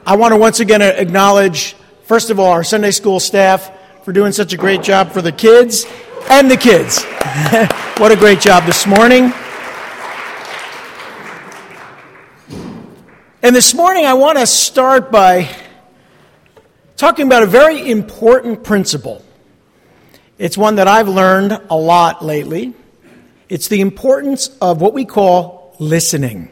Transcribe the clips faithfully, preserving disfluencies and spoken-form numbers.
I want to once again acknowledge, first of all, our Sunday school staff for doing such a great job for the kids and the kids. What a great job this morning. And this morning I want to start by talking about a very important principle. It's one that I've learned a lot lately. It's the importance of what we call listening.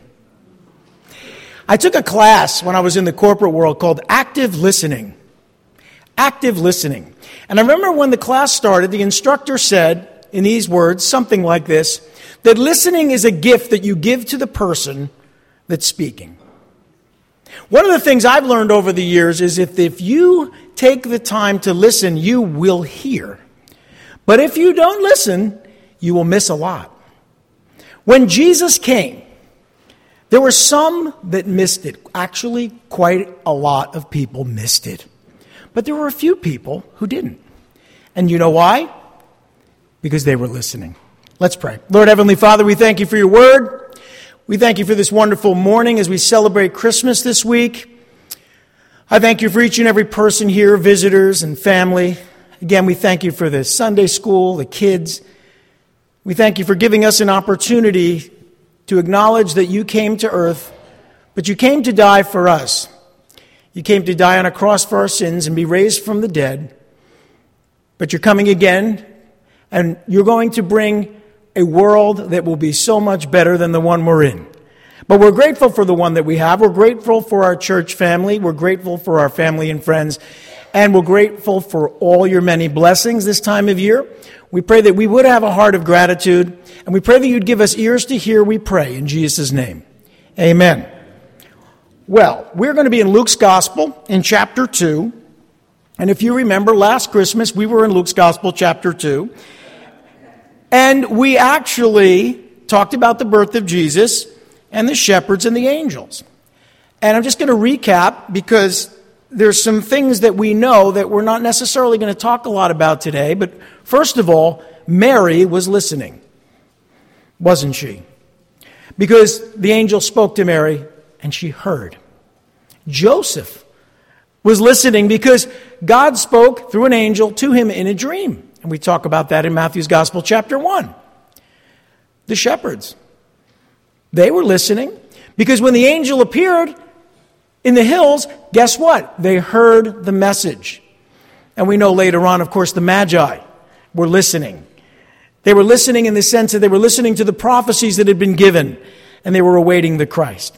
I took a class when I was in the corporate world called active listening. Active listening. And I remember when the class started, the instructor said in these words, something like this, that listening is a gift that you give to the person that's speaking. One of the things I've learned over the years is if, if you take the time to listen, you will hear. But if you don't listen, you will miss a lot. When Jesus came, there were some that missed it. Actually, quite a lot of people missed it. But there were a few people who didn't. And you know why? Because they were listening. Let's pray. Lord Heavenly Father, we thank you for your word. We thank you for this wonderful morning as we celebrate Christmas this week. I thank you for each and every person here, visitors and family. Again, we thank you for the Sunday school, the kids. We thank you for giving us an opportunity to acknowledge that you came to earth, but you came to die for us. You came to die on a cross for our sins and be raised from the dead. But you're coming again, and you're going to bring a world that will be so much better than the one we're in. But we're grateful for the one that we have. We're grateful for our church family. We're grateful for our family and friends. And we're grateful for all your many blessings this time of year. We pray that we would have a heart of gratitude. And we pray that you'd give us ears to hear, we pray, in Jesus' name. Amen. Well, we're going to be in Luke's Gospel in chapter two. And if you remember, last Christmas, we were in Luke's Gospel, chapter two. And we actually talked about the birth of Jesus and the shepherds and the angels. And I'm just going to recap because there's some things that we know that we're not necessarily going to talk a lot about today. But first of all, Mary was listening, wasn't she? Because the angel spoke to Mary and she heard. Joseph was listening because God spoke through an angel to him in a dream. And we talk about that in Matthew's Gospel, chapter one. The shepherds, they were listening because when the angel appeared in the hills, guess what? They heard the message. And we know later on, of course, the Magi were listening. They were listening in the sense that they were listening to the prophecies that had been given, and they were awaiting the Christ.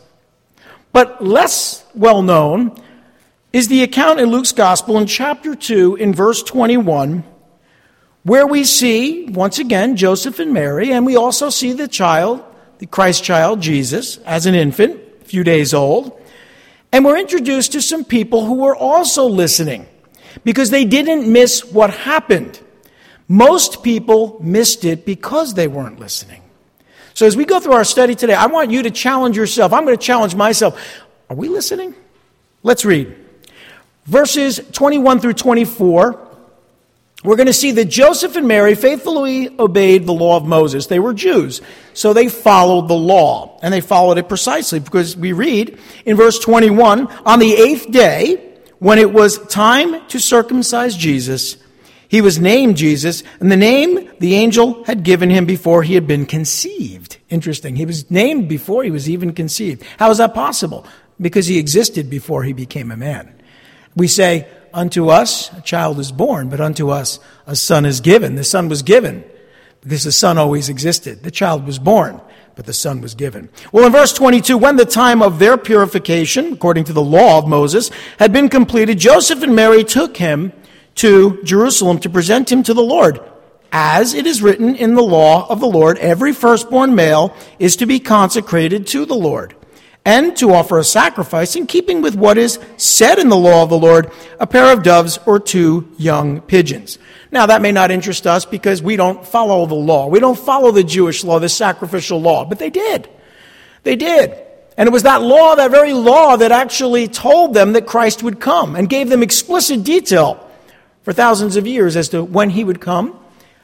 But less well known is the account in Luke's Gospel in chapter two, in verse twenty-one, where we see, once again, Joseph and Mary, and we also see the child, the Christ child, Jesus, as an infant, a few days old. And we're introduced to some people who were also listening because they didn't miss what happened. Most people missed it because they weren't listening. So as we go through our study today, I want you to challenge yourself. I'm going to challenge myself. Are we listening? Let's read. Verses twenty-one through twenty-four. We're going to see that Joseph and Mary faithfully obeyed the law of Moses. They were Jews, so they followed the law, and they followed it precisely because we read in verse twenty-one, on the eighth day, when it was time to circumcise Jesus, he was named Jesus, and the name the angel had given him before he had been conceived. Interesting. He was named before he was even conceived. How is that possible? Because he existed before he became a man. We say, unto us a child is born, but unto us a son is given. The son was given because the son always existed. The child was born, but the son was given. Well, in verse twenty-two, when the time of their purification, according to the law of Moses, had been completed, Joseph and Mary took him to Jerusalem to present him to the Lord. As it is written in the law of the Lord, every firstborn male is to be consecrated to the Lord, and to offer a sacrifice in keeping with what is said in the law of the Lord, a pair of doves or two young pigeons. Now, that may not interest us because we don't follow the law. We don't follow the Jewish law, the sacrificial law, but they did. They did. And it was that law, that very law, that actually told them that Christ would come and gave them explicit detail for thousands of years as to when he would come,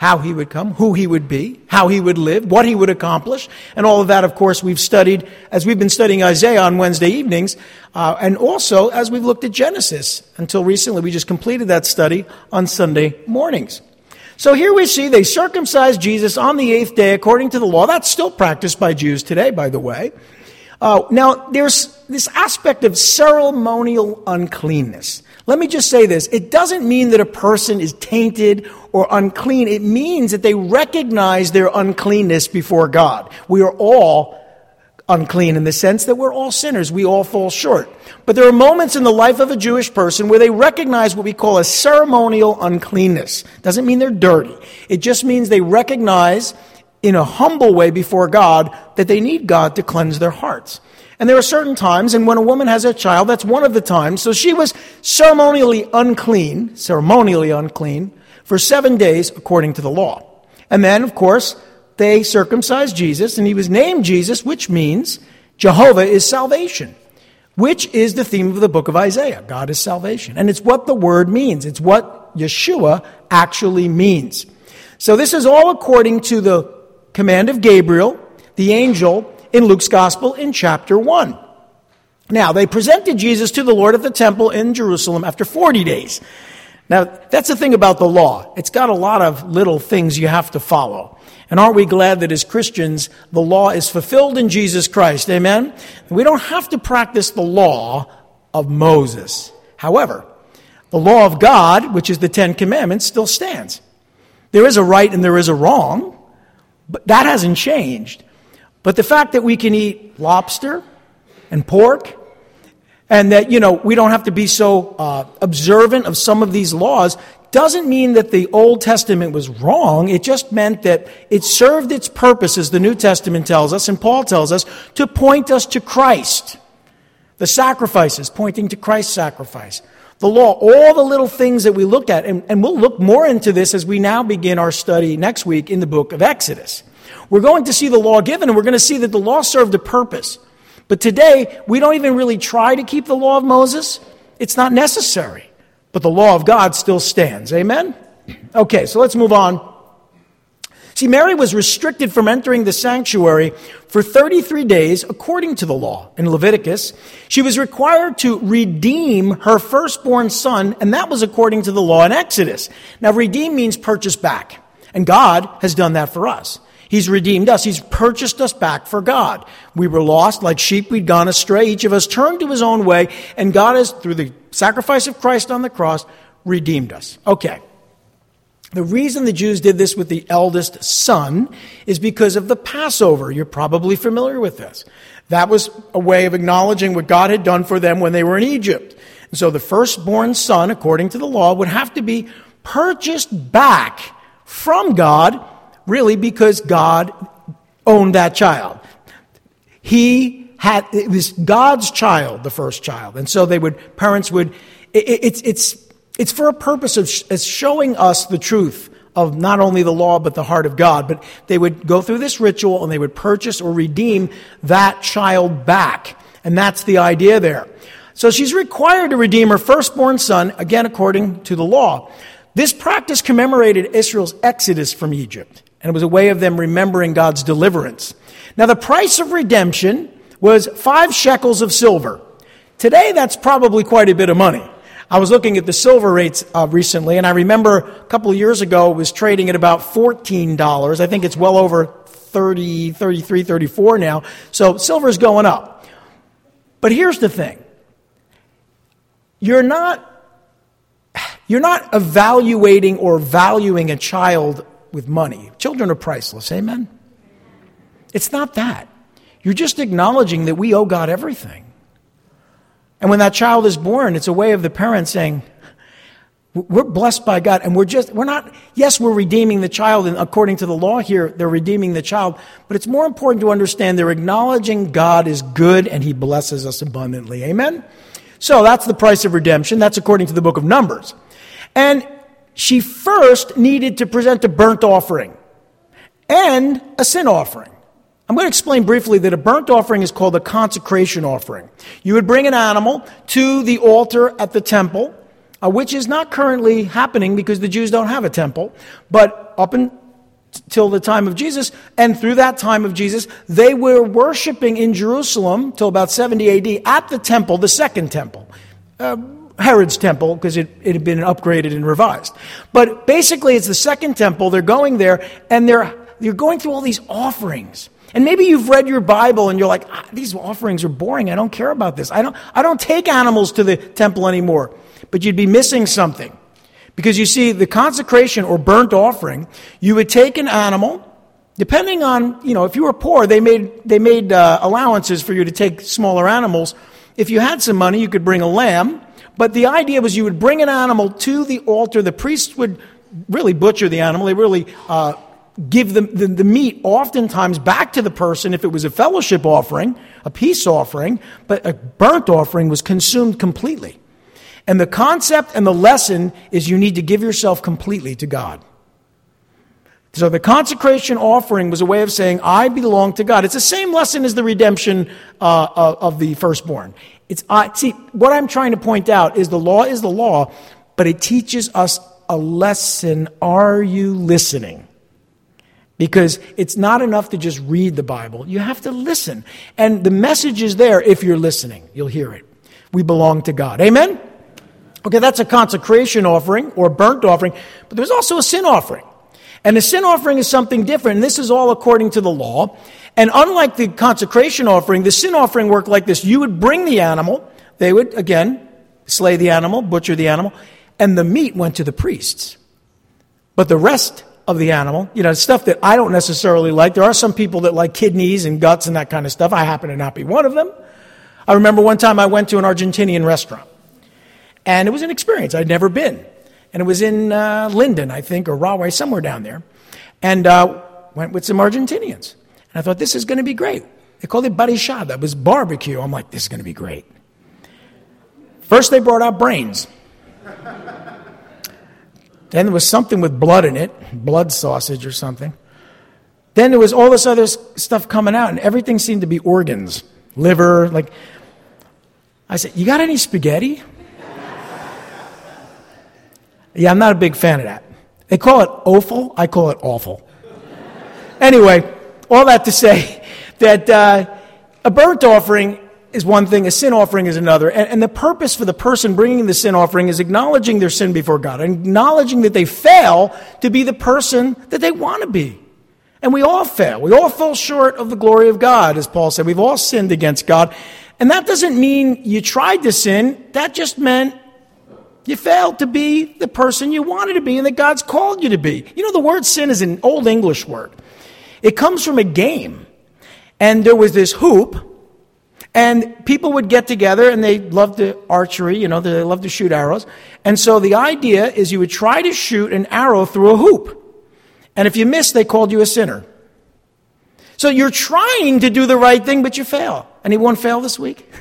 how he would come, who he would be, how he would live, what he would accomplish. And all of that, of course, we've studied as we've been studying Isaiah on Wednesday evenings, uh, and also as we've looked at Genesis. Until recently, we just completed that study on Sunday mornings. So here we see they circumcised Jesus on the eighth day according to the law. That's still practiced by Jews today, by the way. Uh, now, there's this aspect of ceremonial uncleanness. Let me just say this. It doesn't mean that a person is tainted or unclean. It means that they recognize their uncleanness before God. We are all unclean in the sense that we're all sinners. We all fall short. But there are moments in the life of a Jewish person where they recognize what we call a ceremonial uncleanness. Doesn't mean they're dirty. It just means they recognize in a humble way before God that they need God to cleanse their hearts. And there are certain times, and when a woman has a child, that's one of the times. So she was ceremonially unclean, ceremonially unclean, for seven days according to the law. And then, of course, they circumcised Jesus, and he was named Jesus, which means Jehovah is salvation, which is the theme of the book of Isaiah. God is salvation. And it's what the word means. It's what Yeshua actually means. So this is all according to the command of Gabriel, the angel, in Luke's Gospel in chapter one. Now, they presented Jesus to the Lord at the temple in Jerusalem after forty days. Now, that's the thing about the law. It's got a lot of little things you have to follow. And aren't we glad that as Christians, the law is fulfilled in Jesus Christ? Amen? We don't have to practice the law of Moses. However, the law of God, which is the Ten Commandments, still stands. There is a right and there is a wrong, but that hasn't changed. But the fact that we can eat lobster and pork, and that, you know, we don't have to be so uh, observant of some of these laws, doesn't mean that the Old Testament was wrong. It just meant that it served its purpose, as the New Testament tells us, and Paul tells us, to point us to Christ. The sacrifices, pointing to Christ's sacrifice. The law, all the little things that we look at, and, and we'll look more into this as we now begin our study next week in the book of Exodus. We're going to see the law given, and we're going to see that the law served a purpose. But today, we don't even really try to keep the law of Moses. It's not necessary. But the law of God still stands. Amen? Okay, so let's move on. See, Mary was restricted from entering the sanctuary for thirty-three days according to the law. In Leviticus, she was required to redeem her firstborn son, and that was according to the law in Exodus. Now, redeem means purchase back. And God has done that for us. He's redeemed us. He's purchased us back for God. We were lost like sheep. We'd gone astray. Each of us turned to his own way. And God has, through the sacrifice of Christ on the cross, redeemed us. Okay. The reason the Jews did this with the eldest son is because of the Passover. You're probably familiar with this. That was a way of acknowledging what God had done for them when they were in Egypt. And so the firstborn son, according to the law, would have to be purchased back from God, really, because God owned that child. He had, it was God's child, the first child. And so they would, parents would, it, it's, it's, it's for a purpose of sh- as showing us the truth of not only the law, but the heart of God. But they would go through this ritual and they would purchase or redeem that child back. And that's the idea there. So she's required to redeem her firstborn son, again, according to the law. This practice commemorated Israel's exodus from Egypt. And it was a way of them remembering God's deliverance. Now, the price of redemption was five shekels of silver. Today, that's probably quite a bit of money. I was looking at the silver rates uh, recently, and I remember a couple of years ago it was trading at about fourteen dollars. I think it's well over thirty, thirty-three, thirty-four now. So silver's going up. But here's the thing. You're not, you're not evaluating or valuing a child with money. Children are priceless, amen? It's not that. You're just acknowledging that we owe God everything. And when that child is born, it's a way of the parents saying, we're blessed by God, and we're just, we're not, yes, we're redeeming the child, and according to the law here, they're redeeming the child, but it's more important to understand they're acknowledging God is good and he blesses us abundantly, amen? So that's the price of redemption. That's according to the book of Numbers. And she first needed to present a burnt offering and a sin offering. I'm going to explain briefly that a burnt offering is called a consecration offering. You would bring an animal to the altar at the temple, uh, which is not currently happening because the Jews don't have a temple. But up until the time of Jesus, and through that time of Jesus, they were worshiping in Jerusalem till about seventy A D at the temple, the second temple. Uh, Herod's temple, because it, it had been upgraded and revised. But basically, it's the second temple. They're going there, and they're you're going through all these offerings. And maybe you've read your Bible, and you're like, ah, these offerings are boring. I don't care about this. I don't, I don't take animals to the temple anymore. But you'd be missing something. Because you see, the consecration or burnt offering, you would take an animal, depending on, you know, if you were poor, they made, they made uh, allowances for you to take smaller animals. If you had some money, you could bring a lamb. But the idea was you would bring an animal to the altar. The priest would really butcher the animal. They really uh, give the, the, the meat oftentimes back to the person if it was a fellowship offering, a peace offering. But a burnt offering was consumed completely. And the concept and the lesson is you need to give yourself completely to God. So the consecration offering was a way of saying, I belong to God. It's the same lesson as the redemption uh, of the firstborn. It's uh, see, what I'm trying to point out is the law is the law, but it teaches us a lesson. Are you listening? Because it's not enough to just read the Bible. You have to listen. And the message is there if you're listening. You'll hear it. We belong to God. Amen? Okay, that's a consecration offering or burnt offering, but there's also a sin offering. And the sin offering is something different, and this is all according to the law. And unlike the consecration offering, the sin offering worked like this. You would bring the animal. They would, again, slay the animal, butcher the animal, and the meat went to the priests. But the rest of the animal, you know, stuff that I don't necessarily like. There are some people that like kidneys and guts and that kind of stuff. I happen to not be one of them. I remember one time I went to an Argentinian restaurant, and it was an experience. I'd never been. And it was in uh, Linden, I think, or Rahway, somewhere down there. And uh, went with some Argentinians. And I thought, this is going to be great. They called it barishada. It was barbecue. I'm like, this is going to be great. First, they brought out brains. Then there was something with blood in it, blood sausage or something. Then there was all this other stuff coming out, and everything seemed to be organs, liver. Like, I said, you got any spaghetti? Yeah, I'm not a big fan of that. They call it offal. I call it awful. Anyway, all that to say that uh, a burnt offering is one thing, a sin offering is another. And, and the purpose for the person bringing the sin offering is acknowledging their sin before God, acknowledging that they fail to be the person that they want to be. And we all fail. We all fall short of the glory of God, as Paul said. We've all sinned against God. And that doesn't mean you tried to sin. That just meant you failed to be the person you wanted to be and that God's called you to be. You know, the word sin is an old English word. It comes from a game. And there was this hoop, and people would get together, and they loved the archery, you know, they loved to shoot arrows. And so the idea is you would try to shoot an arrow through a hoop. And if you missed, they called you a sinner. So you're trying to do the right thing, but you fail. Anyone fail this week?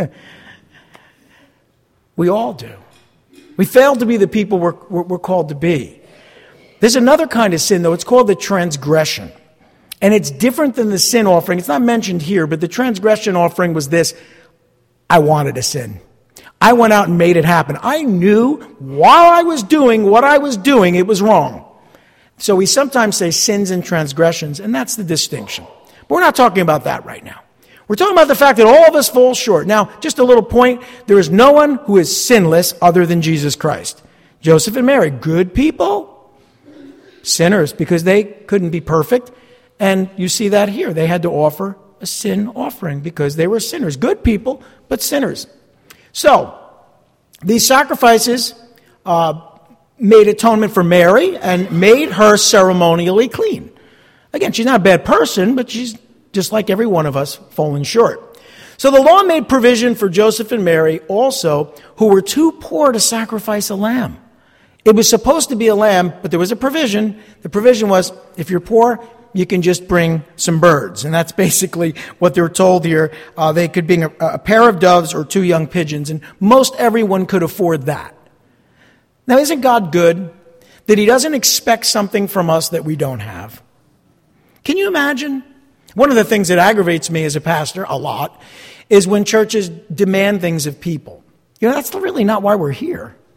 We all do. We fail to be the people we're, we're, we're called to be. There's another kind of sin, though. It's called the transgression. And it's different than the sin offering. It's not mentioned here, but the transgression offering was this. I wanted to sin. I went out and made it happen. I knew while I was doing what I was doing, it was wrong. So we sometimes say sins and transgressions, and that's the distinction. But we're not talking about that right now. We're talking about the fact that all of us fall short. Now, just a little point. There is no one who is sinless other than Jesus Christ. Joseph and Mary, good people. Sinners, because they couldn't be perfect. And you see that here. They had to offer a sin offering because they were sinners. Good people, but sinners. So, these sacrifices uh, made atonement for Mary and made her ceremonially clean. Again, she's not a bad person, but she's just like every one of us, falling short. So the law made provision for Joseph and Mary also, who were too poor to sacrifice a lamb. It was supposed to be a lamb, but there was a provision. The provision was, if you're poor, you can just bring some birds. And that's basically what they're told here. Uh, they could bring a, a pair of doves or two young pigeons, and most everyone could afford that. Now, isn't God good that He doesn't expect something from us that we don't have? Can you imagine? One of the things that aggravates me as a pastor a lot is when churches demand things of people. You know, that's really not why we're here.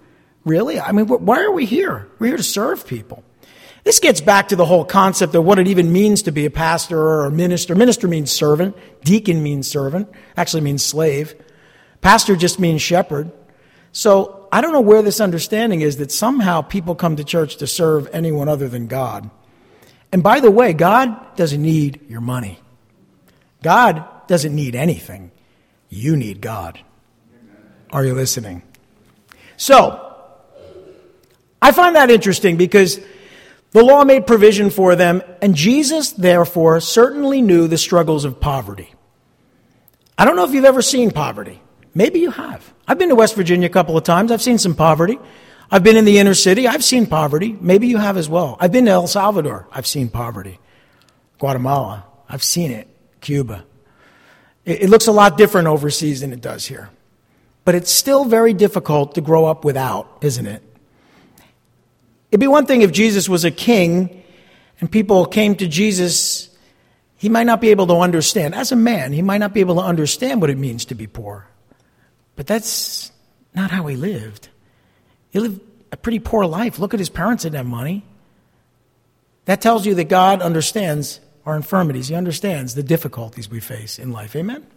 Really? I mean, why are we here? We're here to serve people. This gets back to the whole concept of what it even means to be a pastor or a minister. Minister means servant. Deacon means servant. Actually means slave. Pastor just means shepherd. So I don't know where this understanding is that somehow people come to church to serve anyone other than God. And by the way, God doesn't need your money. God doesn't need anything. You need God. Are you listening? So, I find that interesting because the law made provision for them, and Jesus, therefore, certainly knew the struggles of poverty. I don't know if you've ever seen poverty. Maybe you have. I've been to West Virginia a couple of times. I've seen some poverty. I've been in the inner city. I've seen poverty. Maybe you have as well. I've been to El Salvador. I've seen poverty. Guatemala. I've seen it. Cuba. It, it looks a lot different overseas than it does here. But it's still very difficult to grow up without, isn't it? It'd be one thing if Jesus was a king and people came to Jesus. He might not be able to understand. As a man, he might not be able to understand what it means to be poor. But that's not how he lived. He lived a pretty poor life. Look at his parents didn't have money. That tells you that God understands our infirmities. He understands the difficulties we face in life. Amen?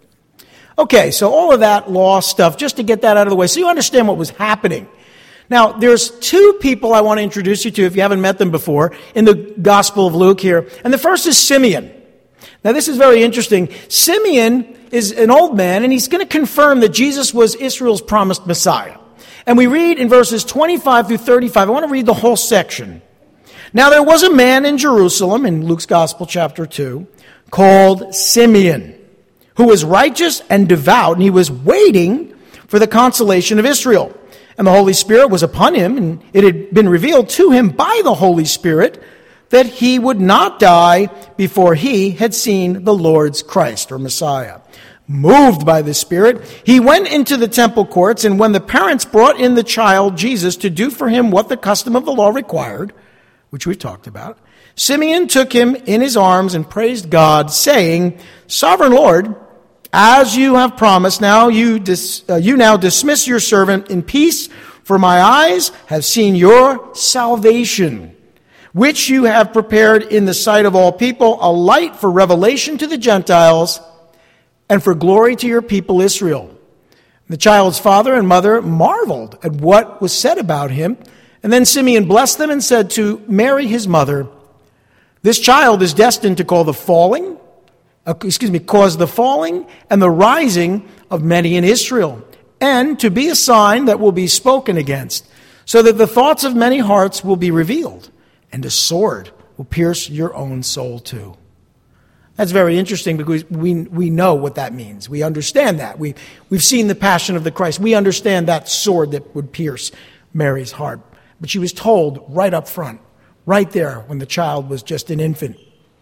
Okay, so all of that law stuff, just to get that out of the way, so you understand what was happening. Now, there's two people I want to introduce you to, if you haven't met them before, in the Gospel of Luke here. And the first is Simeon. Now, this is very interesting. Simeon is an old man, and he's going to confirm that Jesus was Israel's promised Messiah. And we read in verses twenty-five through thirty-five. I want to read the whole section. Now, there was a man in Jerusalem, in Luke's Gospel, chapter two, called Simeon, who was righteous and devout, and he was waiting for the consolation of Israel. And the Holy Spirit was upon him, and it had been revealed to him by the Holy Spirit that he would not die before he had seen the Lord's Christ, or Messiah. Moved by the Spirit, he went into the temple courts, and when the parents brought in the child Jesus to do for him what the custom of the law required, which we've talked about, Simeon took him in his arms and praised God, saying, Sovereign Lord, as you have promised, now you dis, uh, you now dismiss your servant in peace, for my eyes have seen your salvation, which you have prepared in the sight of all people, a light for revelation to the Gentiles and for glory to your people Israel. The child's father and mother marveled at what was said about him. And then Simeon blessed them and said to Mary, his mother, This child is destined to call the falling, uh, excuse me, cause the falling and the rising of many in Israel, and to be a sign that will be spoken against, so that the thoughts of many hearts will be revealed, and a sword will pierce your own soul too. That's very interesting because we we know what that means. We understand that. We, we've seen the Passion of the Christ. We understand that sword that would pierce Mary's heart. But she was told right up front, right there when the child was just an infant.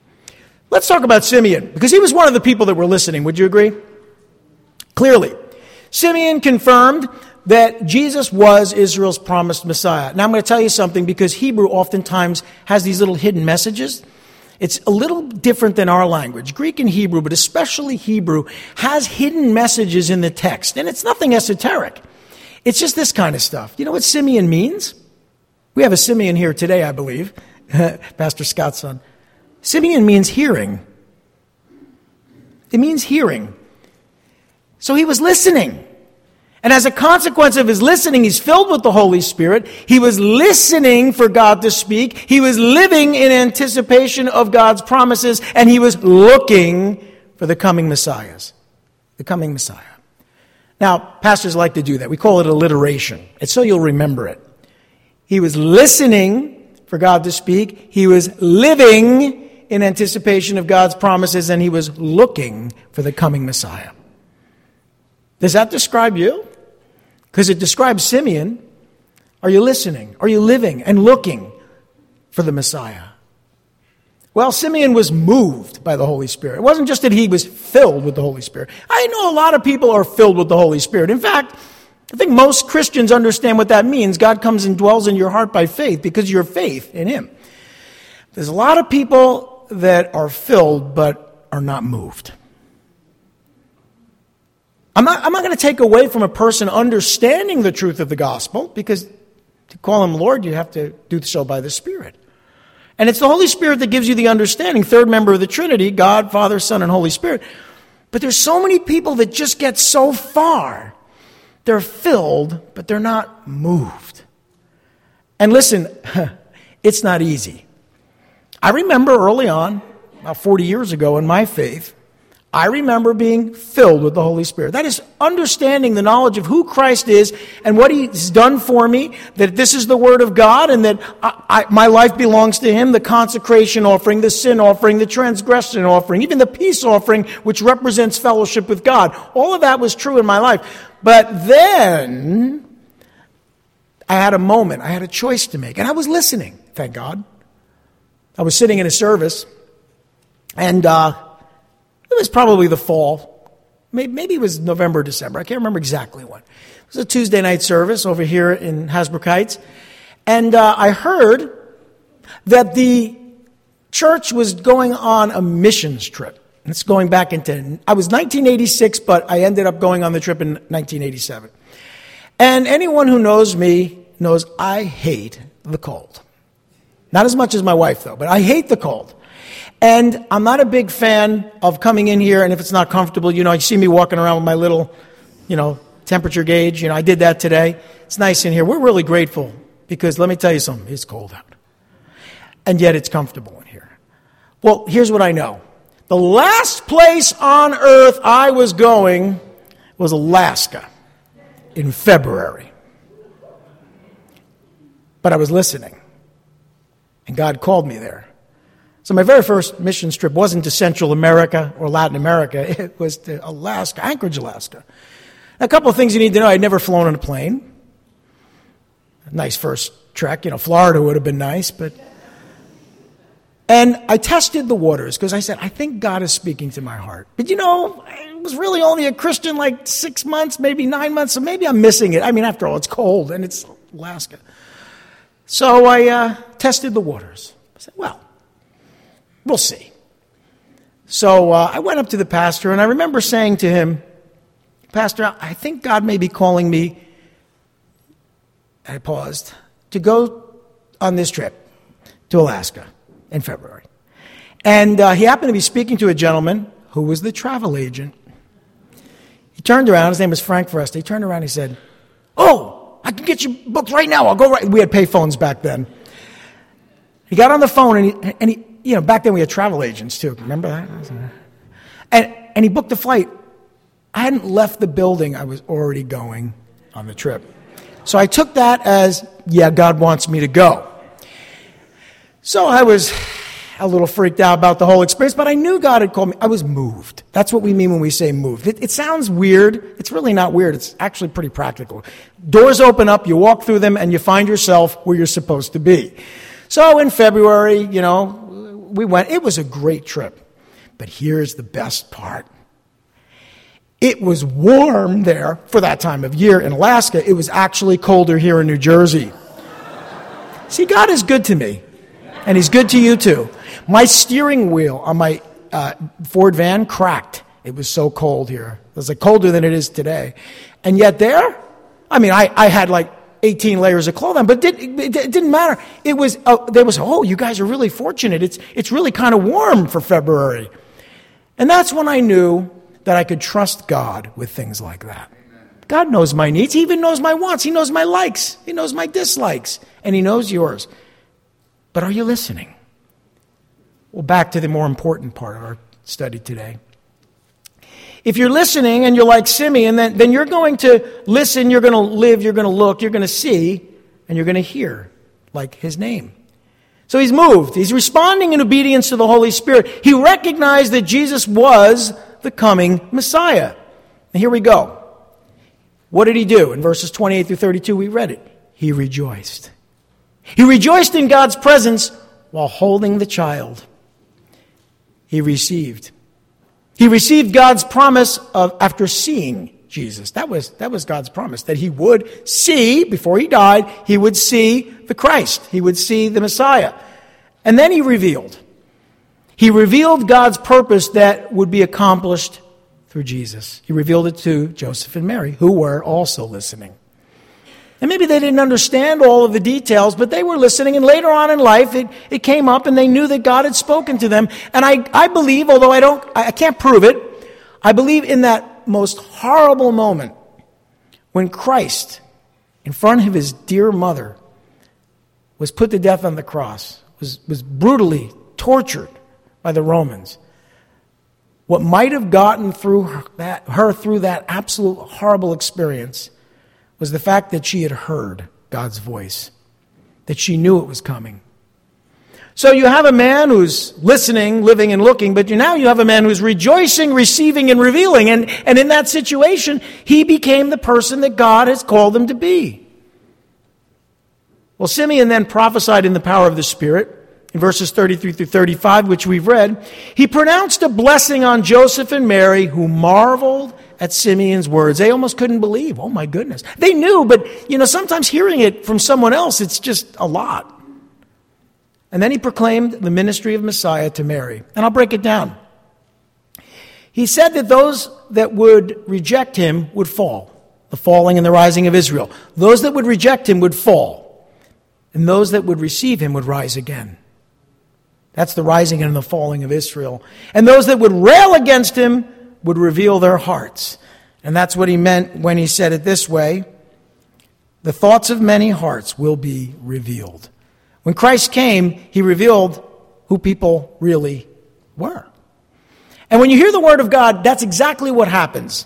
Let's talk about Simeon, because he was one of the people that were listening. Would you agree? Clearly. Simeon confirmed that Jesus was Israel's promised Messiah. Now I'm going to tell you something, because Hebrew oftentimes has these little hidden messages. It's a little different than our language. Greek and Hebrew, but especially Hebrew, has hidden messages in the text. And it's nothing esoteric. It's just this kind of stuff. You know what Simeon means? We have a Simeon here today, I believe. Pastor Scott's son. Simeon means hearing. It means hearing. So he was listening. And as a consequence of his listening, he's filled with the Holy Spirit. He was listening for God to speak. He was living in anticipation of God's promises. And he was looking for the coming Messiahs. The coming Messiah. Now, pastors like to do that. We call it alliteration. It's so you'll remember it. He was listening for God to speak. He was living in anticipation of God's promises. And he was looking for the coming Messiah. Does that describe you? Because it describes Simeon. Are you listening? Are you living and looking for the Messiah? Well, Simeon was moved by the Holy Spirit. It wasn't just that he was filled with the Holy Spirit. I know a lot of people are filled with the Holy Spirit. In fact, I think most Christians understand what that means. God comes and dwells in your heart by faith because of your faith in him. There's a lot of people that are filled but are not moved. I'm not, I'm not going to take away from a person understanding the truth of the gospel, because To call him Lord, you have to do so by the Spirit. And it's the Holy Spirit that gives you the understanding, third member of the Trinity, God, Father, Son, and Holy Spirit. But there's so many people that just get so far. They're filled, but they're not moved. And listen, it's not easy. I remember early on, about forty years ago in my faith, I remember being filled with the Holy Spirit. That is understanding the knowledge of who Christ is and what He's done for me, that this is the Word of God and that I, I, my life belongs to Him, the consecration offering, the sin offering, the transgression offering, even the peace offering, which represents fellowship with God. All of that was true in my life. But then I had a moment, I had a choice to make, and I was listening, thank God. I was sitting in a service, and uh, it was probably the fall. Maybe, maybe it was November or December. I can't remember exactly when. It was a Tuesday night service over here in Hasbrook Heights. And uh, I heard that the church was going on a missions trip. And it's going back into, I was nineteen eighty-six, but I ended up going on the trip in nineteen eighty-seven. And anyone who knows me knows I hate the cold. Not as much as my wife, though, but I hate the cold. And I'm not a big fan of coming in here, and if it's not comfortable, you know, you see me walking around with my little, you know, temperature gauge. You know, I did that today. It's nice in here. We're really grateful because let me tell you something. It's cold out. And yet it's comfortable in here. Well, here's what I know. The last place on earth I was going was Alaska in February. But I was listening. And God called me there. So my very first missions trip wasn't to Central America or Latin America. It was to Alaska, Anchorage, Alaska. A couple of things you need to know. I'd never flown on a plane. A nice first trek. You know, Florida would have been nice, but... And I tested the waters because I said, I think God is speaking to my heart. But you know, I was really only a Christian like six months, maybe nine months, so maybe I'm missing it. I mean, after all, it's cold and it's Alaska. So I uh, tested the waters. I said, well, we'll see. So uh, I went up to the pastor, and I remember saying to him, Pastor, I think God may be calling me, I paused, to go on this trip to Alaska in February. And uh, he happened to be speaking to a gentleman who was the travel agent. He turned around, his name was Frank Forrester. He turned around and he said, oh, I can get you booked right now. I'll go right. We had pay phones back then. He got on the phone, and he, and he, you know, back then we had travel agents too. Remember that? And, and he booked the flight. I hadn't left the building. I was already going on the trip. So I took that as, yeah, God wants me to go. So I was a little freaked out about the whole experience, but I knew God had called me. I was moved. That's what we mean when we say moved. It, it sounds weird. It's really not weird. It's actually pretty practical. Doors open up, you walk through them, and you find yourself where you're supposed to be. So in February, you know, we went. It was a great trip. But here's the best part. It was warm there for that time of year in Alaska. It was actually colder here in New Jersey. See, God is good to me. And He's good to you too. My steering wheel on my uh, Ford van cracked. It was so cold here. It was like colder than it is today. And yet there, I mean, I, I had like eighteen layers of clothing, but it, it, it didn't matter. It was, uh, there was, oh, you guys are really fortunate. It's, it's really kind of warm for February. And that's when I knew that I could trust God with things like that. God knows my needs. He even knows my wants. He knows my likes. He knows my dislikes. And He knows yours. But are you listening? Well, back to the more important part of our study today. If you're listening and you're like Simeon, then, then you're going to listen, you're going to live, you're going to look, you're going to see, and you're going to hear, like His name. So he's moved. He's responding in obedience to the Holy Spirit. He recognized that Jesus was the coming Messiah. And here we go. What did He do? In verses twenty-eight through thirty-two, we read it. He rejoiced. He rejoiced in God's presence while holding the child. He received. He received God's promise of after seeing Jesus. That was, that was God's promise, that He would see, before He died, He would see the Christ. He would see the Messiah. And then He revealed. He revealed God's purpose that would be accomplished through Jesus. He revealed it to Joseph and Mary, who were also listening. And maybe they didn't understand all of the details, but they were listening. And later on in life, it, it came up and they knew that God had spoken to them. And I, I believe, although I don't, I can't prove it, I believe in that most horrible moment when Christ, in front of his dear mother, was put to death on the cross, was, was brutally tortured by the Romans. What might have gotten through her, that, her through that absolute horrible experience was the fact that she had heard God's voice, that she knew it was coming. So you have a man who's listening, living, and looking, but now you have a man who's rejoicing, receiving, and revealing. And, and in that situation, he became the person that God has called him to be. Well, Simeon then prophesied in the power of the Spirit. In verses thirty-three through thirty-five, which we've read, he pronounced a blessing on Joseph and Mary, who marveled at Simeon's words. They almost couldn't believe. Oh, my goodness. They knew, but, you know, sometimes hearing it from someone else, it's just a lot. And then he proclaimed the ministry of Messiah to Mary. And I'll break it down. He said that those that would reject him would fall. The falling and the rising of Israel. Those that would reject him would fall. And those that would receive him would rise again. That's the rising and the falling of Israel. And those that would rail against him would reveal their hearts. And that's what he meant when he said it this way: the thoughts of many hearts will be revealed. When Christ came, he revealed who people really were. And when you hear the word of God, that's exactly what happens.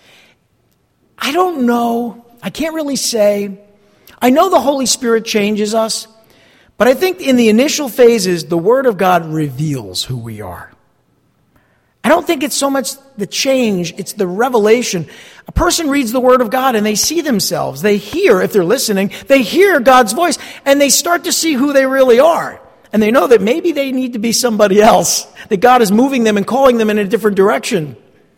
I don't know. I can't really say. I know the Holy Spirit changes us. But I think in the initial phases, the Word of God reveals who we are. I don't think it's so much the change, it's the revelation. A person reads the Word of God and they see themselves. They hear, if they're listening, they hear God's voice and they start to see who they really are. And they know that maybe they need to be somebody else, that God is moving them and calling them in a different direction.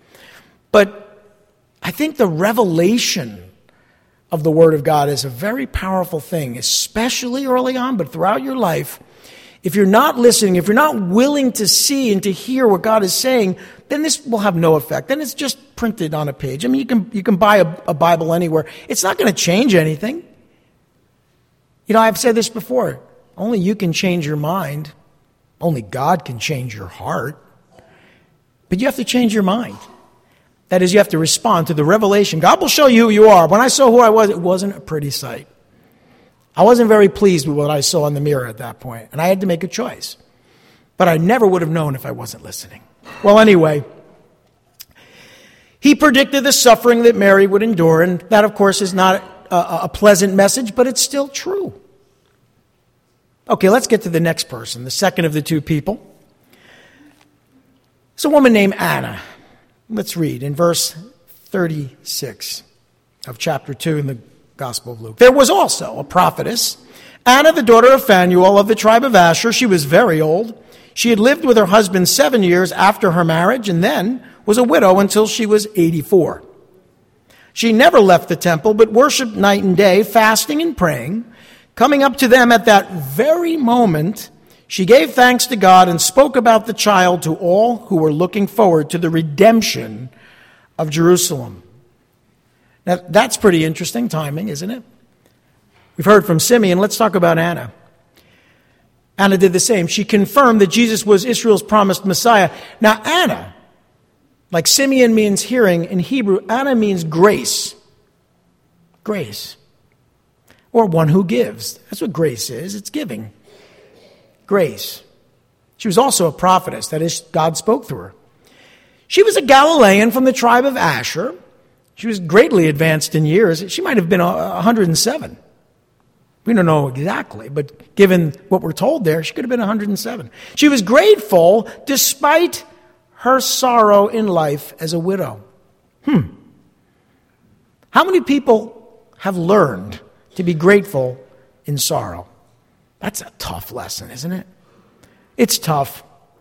But I think the revelation of the Word of God is a very powerful thing, especially early on, but throughout your life. If you're not listening, if you're not willing to see and to hear what God is saying, then this will have no effect. Then it's just printed on a page. I mean, you can you can buy a, a Bible anywhere. It's not going to change anything. You know, I've said this before. Only you can change your mind. Only God can change your heart. But you have to change your mind. That is, you have to respond to the revelation. God will show you who you are. When I saw who I was, it wasn't a pretty sight. I wasn't very pleased with what I saw in the mirror at that point, and I had to make a choice. But I never would have known if I wasn't listening. Well, anyway, he predicted the suffering that Mary would endure, and that, of course, is not a, a pleasant message, but it's still true. Okay, let's get to the next person, the second of the two people. It's a woman named Anna. Let's read in verse thirty-six of chapter two in the Gospel of Luke. There was also a prophetess, Anna, the daughter of Phanuel of the tribe of Asher. She was very old. She had lived with her husband seven years after her marriage and then was a widow until she was eighty-four. She never left the temple, but worshiped night and day, fasting and praying. Coming up to them at that very moment, she gave thanks to God and spoke about the child to all who were looking forward to the redemption of Jerusalem. Now, that's pretty interesting timing, isn't it? We've heard from Simeon. Let's talk about Anna. Anna did the same. She confirmed that Jesus was Israel's promised Messiah. Now, Anna, like Simeon means hearing, in Hebrew, Anna means grace. Grace. Or one who gives. That's what grace is. It's giving. Grace. She was also a prophetess. That is, God spoke through her. She was a Galilean from the tribe of Asher. She was greatly advanced in years. She might have been one hundred seven. We don't know exactly, but given what we're told there, she could have been one hundred seven. She was grateful despite her sorrow in life as a widow. Hmm. How many people have learned to be grateful in sorrow? That's a tough lesson, isn't it? It's tough.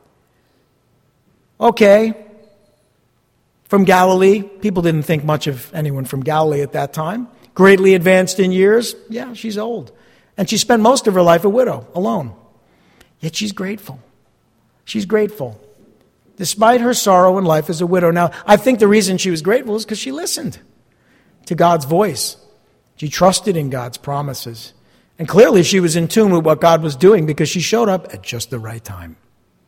Okay. From Galilee, people didn't think much of anyone from Galilee at that time. Greatly advanced in years, yeah, she's old. And she spent most of her life a widow, alone. Yet she's grateful. She's grateful. Despite her sorrow in life as a widow. Now, I think the reason she was grateful is because she listened to God's voice. She trusted in God's promises. And clearly she was in tune with what God was doing because she showed up at just the right time.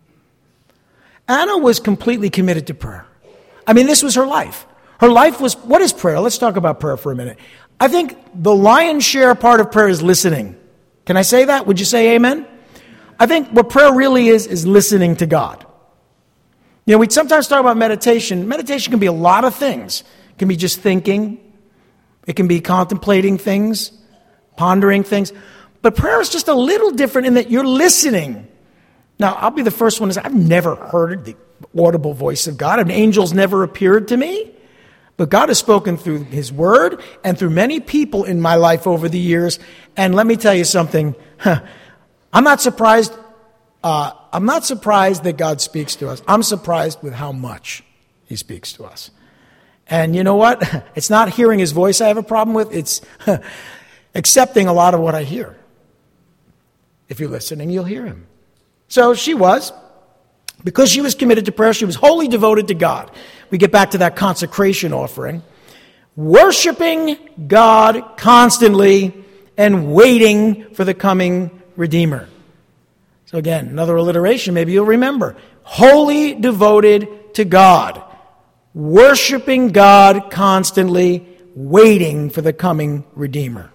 Anna was completely committed to prayer. I mean, this was her life. Her life was, what is prayer? Let's talk about prayer for a minute. I think the lion's share part of prayer is listening. Can I say that? Would you say amen? I think what prayer really is, is listening to God. You know, we sometimes talk about meditation. Meditation can be a lot of things. It can be just thinking. It can be contemplating things, pondering things. But prayer is just a little different in that you're listening. Now, I'll be the first one to say, I've never heard the audible voice of God. An angel's never appeared to me. But God has spoken through his word and through many people in my life over the years. And let me tell you something. I'm not surprised. Uh, I'm not surprised that God speaks to us. I'm surprised with how much he speaks to us. And you know what? It's not hearing his voice I have a problem with. It's accepting a lot of what I hear. If you're listening, you'll hear him. So she was. Because she was committed to prayer, she was wholly devoted to God. We get back to that consecration offering. Worshiping God constantly and waiting for the coming Redeemer. So again, another alliteration, maybe you'll remember. Wholly devoted to God. Worshiping God constantly, waiting for the coming Redeemer.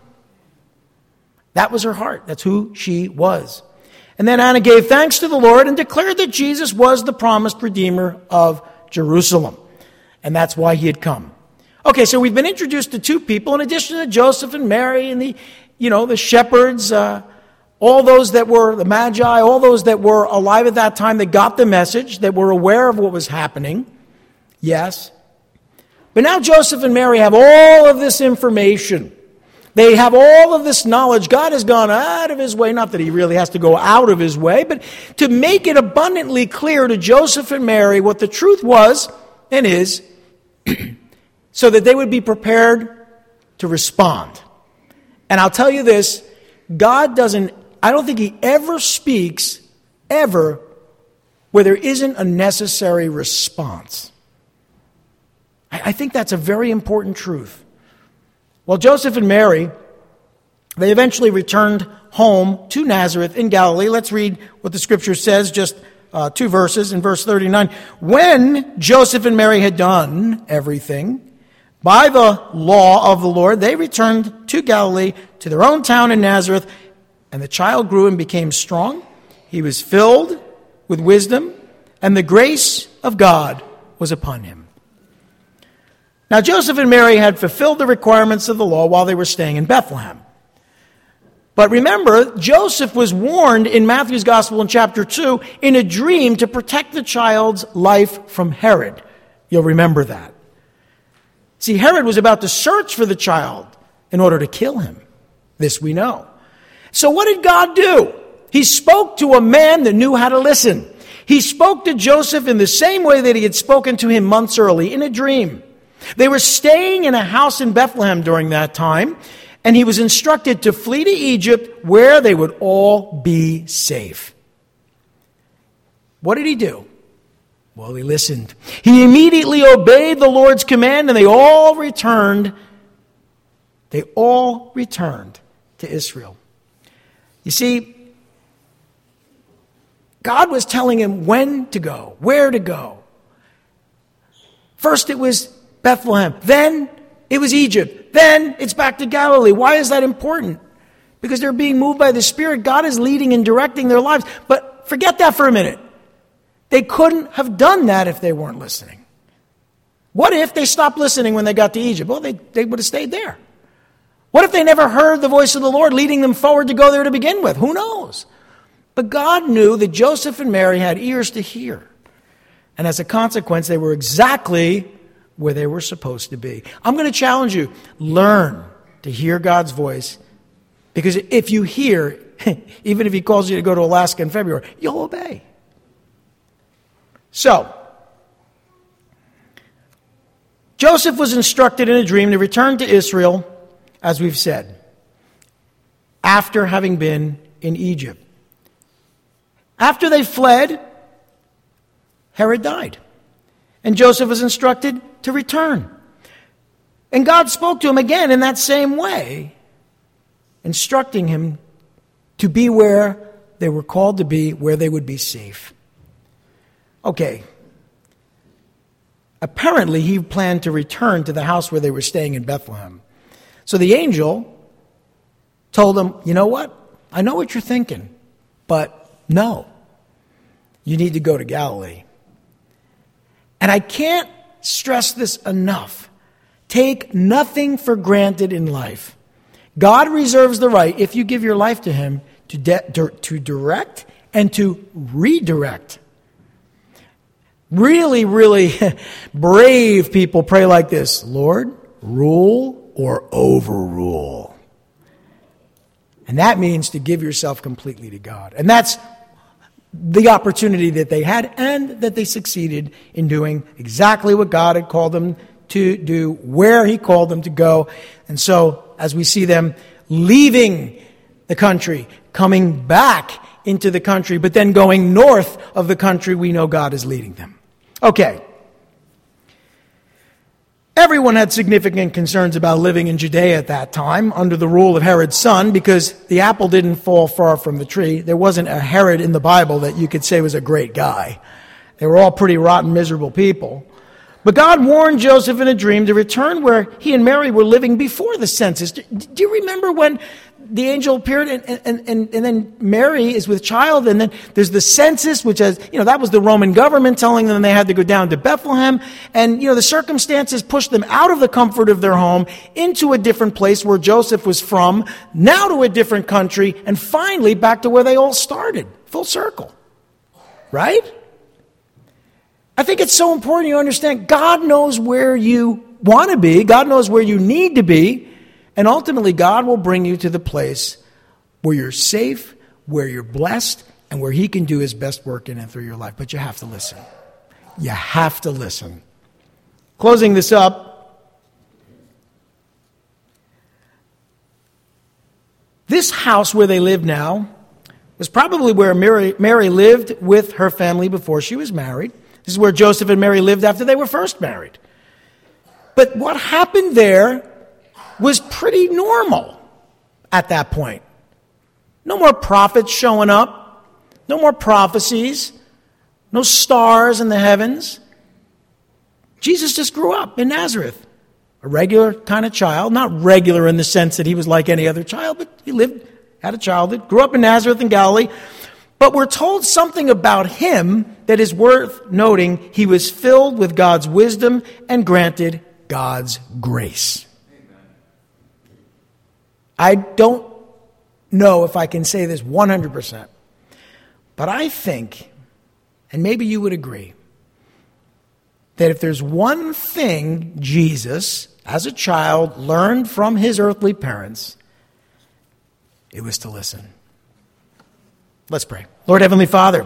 That was her heart. That's who she was. And then Anna gave thanks to the Lord and declared that Jesus was the promised Redeemer of Jerusalem. And that's why he had come. Okay, so we've been introduced to two people in addition to Joseph and Mary and the, you know, the shepherds, uh, all those that were the Magi, all those that were alive at that time that got the message, that were aware of what was happening. Yes. But now Joseph and Mary have all of this information. They have all of this knowledge. God has gone out of his way, not that he really has to go out of his way, but to make it abundantly clear to Joseph and Mary what the truth was and is, so that they would be prepared to respond. And I'll tell you this, God doesn't, I don't think he ever speaks, ever, where there isn't a necessary response. I, I think that's a very important truth. Well, Joseph and Mary, they eventually returned home to Nazareth in Galilee. Let's read what the scripture says, just uh, two verses in verse thirty-nine. When Joseph and Mary had done everything by the law of the Lord, they returned to Galilee, to their own town in Nazareth, and the child grew and became strong. He was filled with wisdom, and the grace of God was upon him. Now, Joseph and Mary had fulfilled the requirements of the law while they were staying in Bethlehem. But remember, Joseph was warned in Matthew's Gospel in chapter two in a dream to protect the child's life from Herod. You'll remember that. See, Herod was about to search for the child in order to kill him. This we know. So what did God do? He spoke to a man that knew how to listen. He spoke to Joseph in the same way that he had spoken to him months early, in a dream. They were staying in a house in Bethlehem during that time, and he was instructed to flee to Egypt where they would all be safe. What did he do? Well, he listened. He immediately obeyed the Lord's command, and they all returned. They all returned to Israel. You see, God was telling him when to go, where to go. First it was Bethlehem. Then it was Egypt. Then it's back to Galilee. Why is that important? Because they're being moved by the Spirit. God is leading and directing their lives. But forget that for a minute. They couldn't have done that if they weren't listening. What if they stopped listening when they got to Egypt? Well, they, they would have stayed there. What if they never heard the voice of the Lord leading them forward to go there to begin with? Who knows? But God knew that Joseph and Mary had ears to hear. And as a consequence, they were exactly where they were supposed to be. I'm going to challenge you. Learn to hear God's voice. Because if you hear, even if he calls you to go to Alaska in February, you'll obey. So, Joseph was instructed in a dream to return to Israel, as we've said, after having been in Egypt. After they fled, Herod died. And Joseph was instructed to return. And God spoke to him again in that same way, instructing him to be where they were called to be, where they would be safe. Okay. Apparently, he planned to return to the house where they were staying in Bethlehem. So the angel told him, you know what? I know what you're thinking, but no. You need to go to Galilee. And I can't stress this enough. Take nothing for granted in life. God reserves the right, if you give your life to him, to, de- to direct and to redirect. Really, really brave people pray like this: Lord, rule or overrule. And that means to give yourself completely to God. And that's the opportunity that they had, and that they succeeded in doing exactly what God had called them to do, where he called them to go. And so, as we see them leaving the country, coming back into the country, but then going north of the country, we know God is leading them. Okay. Everyone had significant concerns about living in Judea at that time under the rule of Herod's son, because the apple didn't fall far from the tree. There wasn't a Herod in the Bible that you could say was a great guy. They were all pretty rotten, miserable people. But God warned Joseph in a dream to return where he and Mary were living before the census. Do you remember when the angel appeared and, and, and, and then Mary is with child, and then there's the census, which has, you know, that was the Roman government telling them they had to go down to Bethlehem. And, you know, the circumstances pushed them out of the comfort of their home into a different place where Joseph was from, now to a different country, and finally back to where they all started. Full circle. Right? I think it's so important you understand God knows where you want to be. God knows where you need to be. And ultimately, God will bring you to the place where you're safe, where you're blessed, and where he can do his best work in and through your life. But you have to listen. You have to listen. Closing this up, this house where they live now was probably where Mary, Mary lived with her family before she was married. This is where Joseph and Mary lived after they were first married. But what happened there was pretty normal at that point. No more prophets showing up. No more prophecies. No stars in the heavens. Jesus just grew up in Nazareth. A regular kind of child. Not regular in the sense that he was like any other child, but he lived, had a childhood, grew up in Nazareth in Galilee. But we're told something about him that is worth noting. He was filled with God's wisdom and granted God's grace. I don't know if I can say this one hundred percent, but I think, and maybe you would agree, that if there's one thing Jesus, as a child, learned from his earthly parents, it was to listen. Let's pray. Lord Heavenly Father,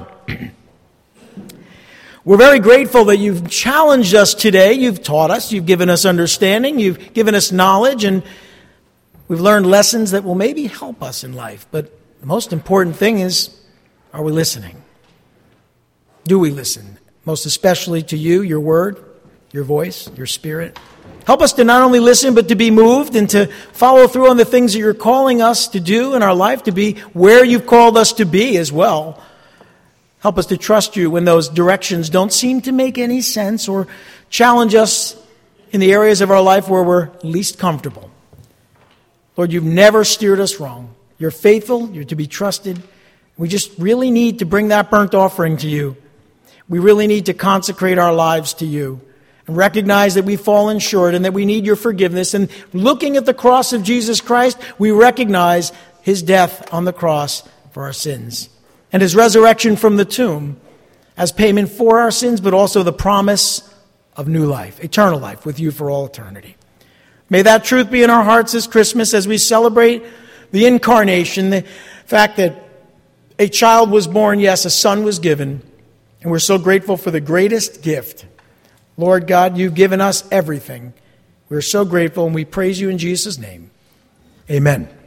we're very grateful that you've challenged us today. You've taught us, you've given us understanding, you've given us knowledge, and we've learned lessons that will maybe help us in life. But the most important thing is, are we listening? Do we listen? Most especially to you, your word, your voice, your spirit. Help us to not only listen, but to be moved and to follow through on the things that you're calling us to do in our life, to be where you've called us to be as well. Help us to trust you when those directions don't seem to make any sense, or challenge us in the areas of our life where we're least comfortable. Lord, you've never steered us wrong. You're faithful. You're to be trusted. We just really need to bring that burnt offering to you. We really need to consecrate our lives to you and recognize that we've fallen short and that we need your forgiveness. And looking at the cross of Jesus Christ, we recognize his death on the cross for our sins and his resurrection from the tomb as payment for our sins, but also the promise of new life, eternal life with you for all eternity. May that truth be in our hearts this Christmas as we celebrate the incarnation, the fact that a child was born, yes, a son was given, and we're so grateful for the greatest gift. Lord God, you've given us everything. We're so grateful, and we praise you in Jesus' name. Amen.